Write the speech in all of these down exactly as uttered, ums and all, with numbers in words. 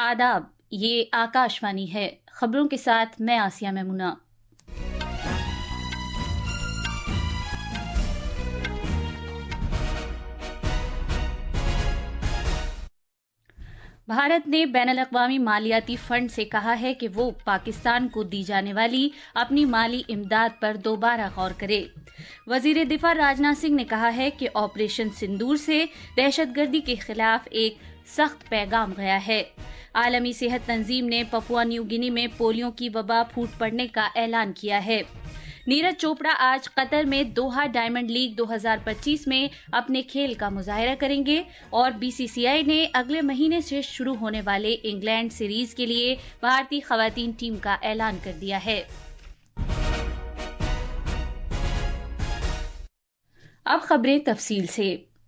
आदाब, ये आकाशवाणी है। खबरों के साथ मैं आसिया मैमुना। भारत ने बैनुल-अक़वामी मालियाती फंड से कहा है कि वो पाकिस्तान को दी जाने वाली अपनी माली इमदाद पर दोबारा गौर करे। वजीर दिफा राजनाथ सिंह ने कहा है कि ऑपरेशन सिंदूर से दहशतगर्दी के खिलाफ एक सख्त पैगाम गया है। आलमी सेहत तंजीम ने पपुआ न्यू गिनी में पोलियो की वबा फूट पड़ने का ऐलान किया है। नीरज चोपड़ा आज कतर में दोहा डायमंड लीग दो हज़ार पच्चीस में अपने खेल का मुजाहिरा करेंगे और बीसीसीआई ने अगले महीने से शुरू होने वाले इंग्लैंड सीरीज के लिए भारतीय खवातीन टीम का ऐलान कर दिया है। अब खबरें तफसील से।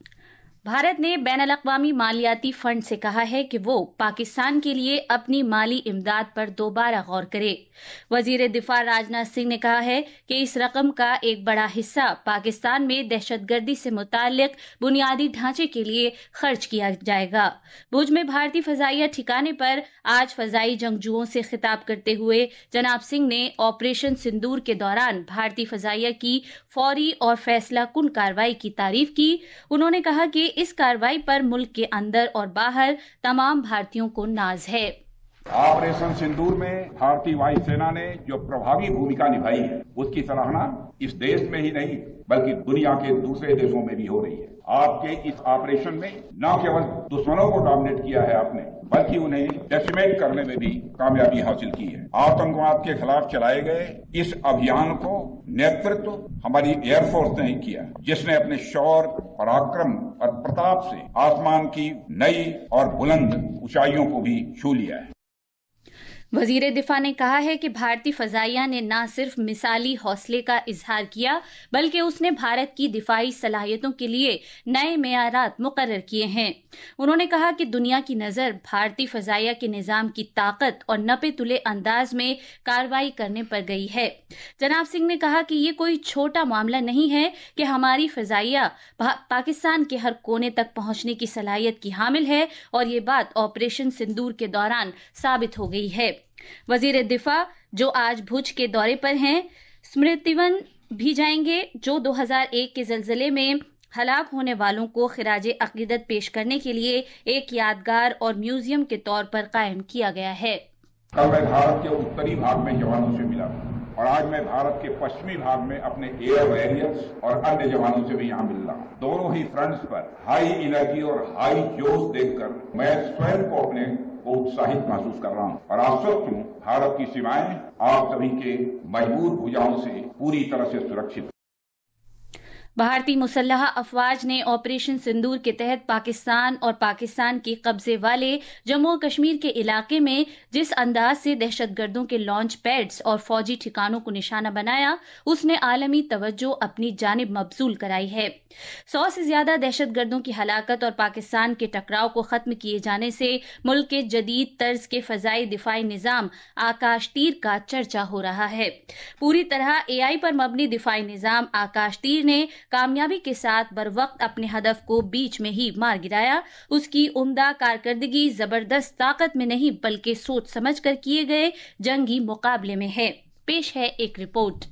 भारत ने बैनुल-अक़वामी मालियाती फंड से कहा है कि वो पाकिस्तान के लिए अपनी माली इमदाद पर दोबारा गौर करे। वजीर दिफा राजनाथ सिंह ने कहा है कि इस रकम का एक बड़ा हिस्सा पाकिस्तान में दहशतगर्दी से मुताल्लिक बुनियादी ढांचे के लिए खर्च किया जाएगा। भुज में भारतीय फजाइया ठिकाने पर आज फजाई जंगजुओं से खिताब करते हुए जनाब सिंह ने ऑपरेशन सिंदूर के दौरान भारतीय फजाइया की फौरी और फैसला कुन कार्रवाई की तारीफ की। उन्होंने कहा कि इस कार्रवाई पर मुल्क के अंदर और बाहर तमाम भारतीयों को नाज है। ऑपरेशन सिंदूर में भारतीय वायुसेना ने जो प्रभावी भूमिका निभाई है, उसकी सराहना इस देश में ही नहीं बल्कि दुनिया के दूसरे देशों में भी हो रही है। आपके इस ऑपरेशन में न केवल दुश्मनों को डोमिनेट किया है आपने, बल्कि उन्हें डेसिमेट करने में भी कामयाबी हासिल की है। आतंकवाद के खिलाफ चलाए गए इस अभियान को नेतृत्व हमारी एयरफोर्स ने ही किया, जिसने अपने शौर्य, पराक्रम और प्रताप से आसमान की नई और बुलंद ऊंचाइयों को भी छू लिया है। वजीर दिफा ने कहा है कि भारतीय फजाइया ने न सिर्फ मिसाली हौसले का इजहार किया बल्कि उसने भारत की दिफाई सलाहियतों के लिए नए मेयारात मुकर्रर किए हैं। उन्होंने कहा कि दुनिया की नजर भारतीय फजाइया के निजाम की ताकत और नपे तुले अंदाज में कार्रवाई करने पर गई है। जनाब सिंह ने कहा कि ये कोई छोटा मामला नहीं है कि हमारी फजाइया पाकिस्तान के हर कोने तक पहुंचने की सलाहियत की हामिल है और ये बात ऑपरेशन सिंदूर के दौरान साबित हो गई है। वजीर दिफा जो आज भुज के दौरे पर हैं, स्मृतिवन भी जाएंगे जो दो हज़ार एक के जलजले में हलाक होने वालों को खिराज अकीदत पेश करने के लिए एक यादगार और म्यूजियम के तौर पर कायम किया गया है। कल मैं भारत के उत्तरी भाग में जवानों से मिला और आज मैं भारत के पश्चिमी भाग में अपने एयर वॉरियर्स और अन्य जवानों से भी यहाँ मिल रहा हूँ। दोनों ही फ्रंट्स पर हाई एनर्जी और हाई जोश देखकर मैं स्वयं को अपने को उत्साहित महसूस कर रहा हूँ और आश्वस्त हूँ भारत की सीमाएं आप सभी के मजबूत भुजाओं से पूरी तरह से सुरक्षित। भारतीय मुसल्लह अफवाज ने ऑपरेशन सिंदूर के तहत पाकिस्तान और पाकिस्तान के कब्जे वाले जम्मू और कश्मीर के इलाके में जिस अंदाज से दहशतगर्दों के लॉन्च पैड्स और फौजी ठिकानों को निशाना बनाया, उसने आलमी तवज्जो अपनी जानिब मबजूल कराई है। सौ से ज्यादा दहशतगर्दों की हलाकत और पाकिस्तान के टकराव को खत्म किए जाने से मुल्क के जदीद तर्ज के फजाई दिफाई निजाम आकाश तीर का चर्चा हो रहा है। पूरी तरह एआई पर मबनी दिफाई निजाम आकाश तीर ने कामयाबी के साथ बर वक्त अपने हदफ को बीच में ही मार गिराया। उसकी उम्दा कारकर्दगी जबरदस्त ताकत में नहीं बल्कि सोच समझ कर किए गए जंगी मुकाबले में है। पेश है एक रिपोर्ट।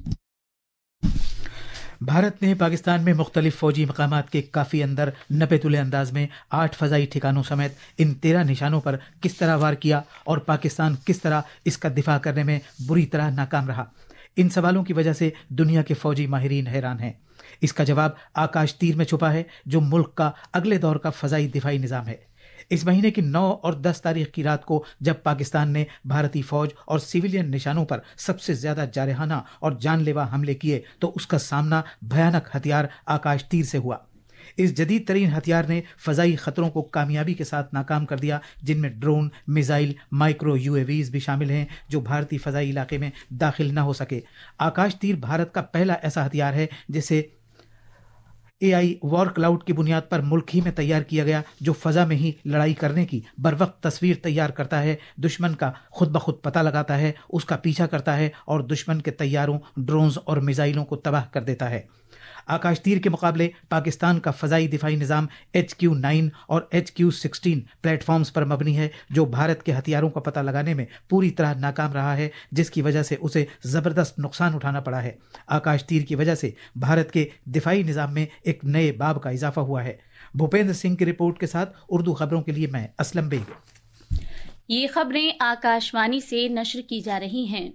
भारत ने पाकिस्तान में मुख्तलिफ फौजी मकामात के काफी अंदर नपे तुले अंदाज में आठ फजाई ठिकानों समेत इन तेरह निशानों पर किस तरह वार किया और पाकिस्तान किस तरह इसका दिफा करने में बुरी तरह नाकाम रहा। इन सवालों की वजह से दुनिया के फौजी माहिरीन हैरान हैं। इसका जवाब आकाश तीर में छुपा है जो मुल्क का अगले दौर का फजाई दिफाई निजाम है। इस महीने की नौ और दस तारीख की रात को जब पाकिस्तान ने भारतीय फौज और सिविलियन निशानों पर सबसे ज्यादा जारहाना और जानलेवा हमले किए तो उसका सामना भयानक हथियार आकाश तीर से हुआ। इस जदीद तरीन हथियार ने फजाई खतरों को कामयाबी के साथ नाकाम कर दिया, जिनमें ड्रोन, मिसाइल, माइक्रो यूएवीज भी शामिल हैं जो भारतीय फजाई इलाके में दाखिल न हो सके। आकाश तीर भारत का पहला ऐसा हथियार है जिसे एआई वॉर क्लाउड की बुनियाद पर मुल्क ही में तैयार किया गया, जो फजा में ही लड़ाई करने की बरवक्त तस्वीर तैयार करता है, दुश्मन का खुद ब खुद पता लगाता है, उसका पीछा करता है और दुश्मन के तैयारों, ड्रोन्स और मिसाइलों को तबाह कर देता है। आकाश तीर के मुकाबले पाकिस्तान का फ़ज़ाई दिफाई निज़ाम एच क्यू नाइन और एच क्यू सिक्सटीन प्लेटफॉर्म्स पर मबनी है, जो भारत के हथियारों का पता लगाने में पूरी तरह नाकाम रहा है, जिसकी वजह से उसे ज़बरदस्त नुकसान उठाना पड़ा है। आकाश तीर की वजह से भारत के दिफाई निज़ाम में एक नए बाब का इजाफा हुआ है। भूपेंद्र सिंह की रिपोर्ट के साथ उर्दू खबरों के लिए मैं असलम बेग। ये खबरें आकाशवाणी से नश्र की जा रही हैं।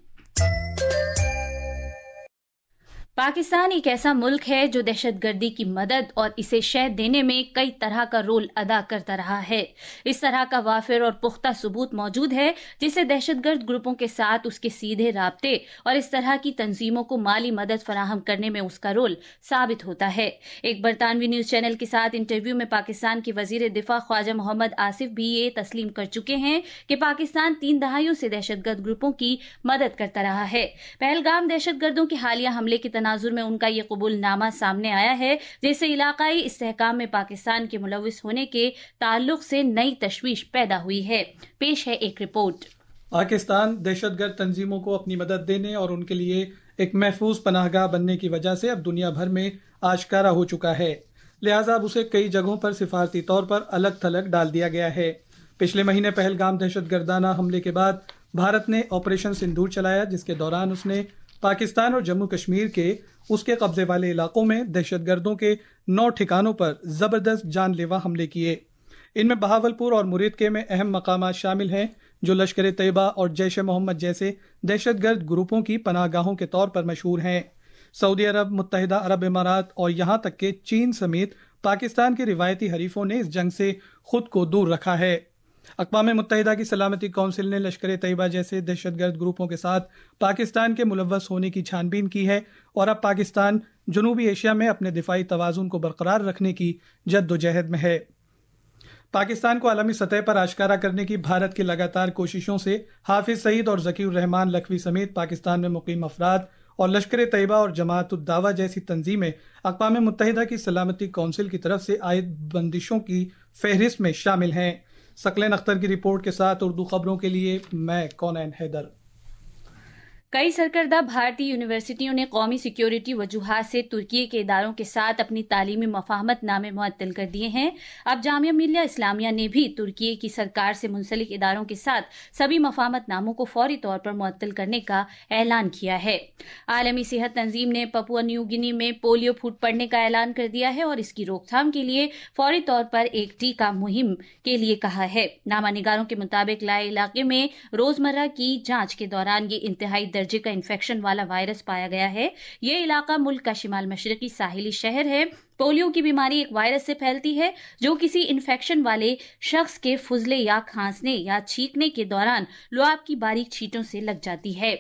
पाकिस्तान एक ऐसा मुल्क है जो दहशतगर्दी की मदद और इसे शह देने में कई तरह का रोल अदा करता रहा है। इस तरह का वाफिर और पुख्ता सबूत मौजूद है जिससे दहशतगर्द ग्रुपों के साथ उसके सीधे राब्ते और इस तरह की तंजीमों को माली मदद फराहम करने में उसका रोल साबित होता है। एक बरतानवी न्यूज चैनल के साथ इंटरव्यू में पाकिस्तान के वजीर दिफा ख्वाजा मोहम्मद आसिफ भी ये तस्लीम कर चुके हैं कि पाकिस्तान तीन दहाइयों से दहशतगर्द ग्रुपों की मदद करता रहा है। पहलगाम दहशतगर्दों के हालिया हमले के तनाजुर में उनका ये कबूलनामा सामने आया है, जिससे इलाकाई इस्तेहकाम में पाकिस्तान के मुलविस होने के ताल्लुक से नई तशवीश पैदा हुई है। पेश है एक रिपोर्ट। पाकिस्तान दहशतगर्द तंजीमों को अपनी मदद देने और उनके लिए एक महफूज पनाहगाह बनने की वजह से अब दुनिया भर में आश्कारा हो चुका है, लिहाजा अब उसे कई जगहों पर सिफारती तौर पर अलग थलग डाल दिया गया है। पिछले महीने पहलगाम दहशतगर्दाना हमले के बाद भारत ने ऑपरेशन सिंदूर चलाया, जिसके दौरान उसने पाकिस्तान और जम्मू कश्मीर के उसके कब्जे वाले इलाकों में दहशतगर्दों के नौ ठिकानों पर जबरदस्त जानलेवा हमले किए। इनमें बहावलपुर और मुरीदके में अहम मकामात शामिल हैं जो लश्कर तैयबा और जैश मोहम्मद जैसे दहशतगर्द ग्रुपों की पनाहगाहों के तौर पर मशहूर हैं। सऊदी अरब, मुत्तहिदा अरब इमारात और यहाँ तक कि चीन समेत पाकिस्तान के रिवायती हरीफों ने इस जंग से खुद को दूर रखा है। अक़वाम मुत्तहिदा की सलामती कौंसिल ने लश्कर तैयबा जैसे दहशतगर्द ग्रुपों के साथ पाकिस्तान के मुलव्वस होने की छानबीन की है और अब पाकिस्तान जनूबी एशिया में अपने दिफाई तवाज़ुन को बरकरार रखने की जद्दोजहद में है। पाकिस्तान को आलमी सतह पर आश्कारा करने की भारत की लगातार कोशिशों से हाफिज सईद और ज़कीउर रहमान लखवी समेत पाकिस्तान में मुकीम अफराद और लश्कर तैयबा और जमात उद दावा जैसी तंजीमें अक़वाम मुत्तहिदा की सलामती कौंसिल की तरफ से आयद बंदिशों की फहरिस्त में शामिल हैं। सकलेन अख्तर की रिपोर्ट के साथ उर्दू खबरों के लिए मैं कौनैन हैदर। कई सरकर्दा भारतीय यूनिवर्सिटियों ने कौमी सिक्योरिटी वजूहात से तुर्की के इदारों के साथ अपनी तालीमी मफाहमत नामे मुअत्तल कर दिए हैं। अब जामिया मिल्लिया इस्लामिया ने भी तुर्की की सरकार से मुंसलिक इदारों के साथ सभी मफाहमत नामों को फौरी तौर पर मुअत्तल करने का ऐलान किया है। आलमी सेहत तंजीम ने पपुआ न्यू गिनी में पोलियो फूट पड़ने का ऐलान कर दिया है और इसकी रोकथाम के लिए फौरी तौर पर एक टीका मुहिम के लिए कहा है। नामा निगारों के मुताबिक लाए इलाके में रोजमर्रा की जांच के दौरान ये इंतहाई दर्जे का इन्फेक्शन वाला वायरस पाया गया है। ये इलाका मुल्क का शिमाल मशरकी साहिली शहर है। पोलियो की बीमारी एक वायरस से फैलती है जो किसी इन्फेक्शन वाले शख्स के फुजले या खांसने या छींकने के दौरान लुआब की बारीक छींटों से लग जाती है।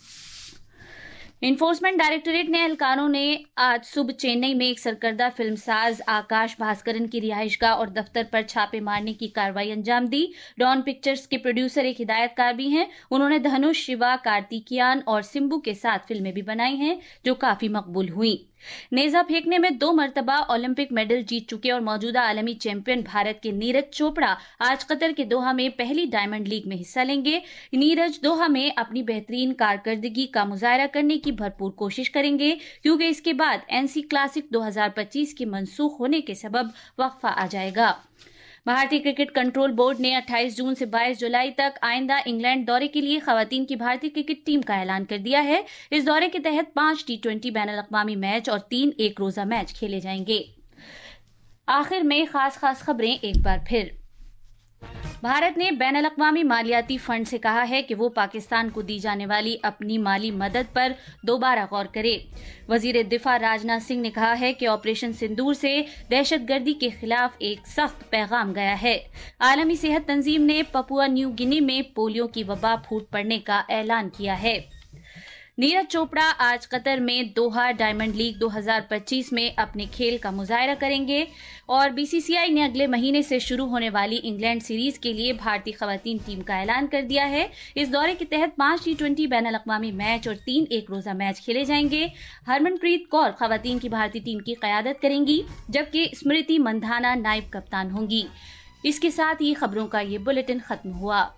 इन्फोर्समेंट डायरेक्टोरेट ने एहलकारों ने आज सुबह चेन्नई में एक सरकर्दा फिल्मसाज आकाश भास्करन की रिहाइशगाह और दफ्तर पर छापे मारने की कार्रवाई अंजाम दी। डॉन पिक्चर्स के प्रोड्यूसर एक हिदायतकार भी हैं। उन्होंने धनुष, शिवा, कार्तिकियान और सिम्बू के साथ फिल्में भी बनाई हैं जो काफी मकबूल हुई। नेजा फेंकने में दो मरतबा ओलंपिक मेडल जीत चुके और मौजूदा आलमी चैंपियन भारत के नीरज चोपड़ा आज कतर के दोहा में पहली डायमंड लीग में हिस्सा लेंगे। नीरज दोहा में अपनी बेहतरीन कारकर्दगी का मुजाहरा करने की भरपूर कोशिश करेंगे क्योंकि इसके बाद एनसी क्लासिक दो हज़ार पच्चीस के मंसूख होने के सबब वक्फा आ जाएगा। भारतीय क्रिकेट कंट्रोल बोर्ड ने अट्ठाईस जून से बाईस जुलाई तक आइंदा इंग्लैंड दौरे के लिए खवातीन की भारतीय क्रिकेट टीम का ऐलान कर दिया है। इस दौरे के तहत पांच टी ट्वेंटी बैन अल-अक़वामी मैच और तीन एक रोजा मैच खेले जाएंगे। आखिर में खास खास खबरें एक बार फिर। भारत ने बैन अल-अक़वामी मालियाती फंड से कहा है कि वो पाकिस्तान को दी जाने वाली अपनी माली मदद पर दोबारा गौर करे। वजीर दिफा राजनाथ सिंह ने कहा है कि ऑपरेशन सिंदूर से दहशतगर्दी के खिलाफ एक सख्त पैगाम गया है। आलमी सेहत तंजीम ने पपुआ न्यू गिनी में पोलियो की वबा फूट पड़ने का ऐलान किया है। नीरज चोपड़ा आज कतर में दोहा डायमंड लीग दो हज़ार पच्चीस में अपने खेल का मुजाहरा करेंगे और बीसीसीआई ने अगले महीने से शुरू होने वाली इंग्लैंड सीरीज के लिए भारतीय खवातीन टीम का ऐलान कर दिया है। इस दौरे के तहत पांच टी ट्वेंटी बैन अल-अक़वामी मैच और तीन एक रोजा मैच खेले जाएंगे। हरमनप्रीत कौर खवातीन की भारतीय टीम की क़यादत करेंगी जबकि स्मृति मंधाना नायब कप्तान होंगी। इसके साथ ही खबरों का ये बुलेटिन खत्म हुआ।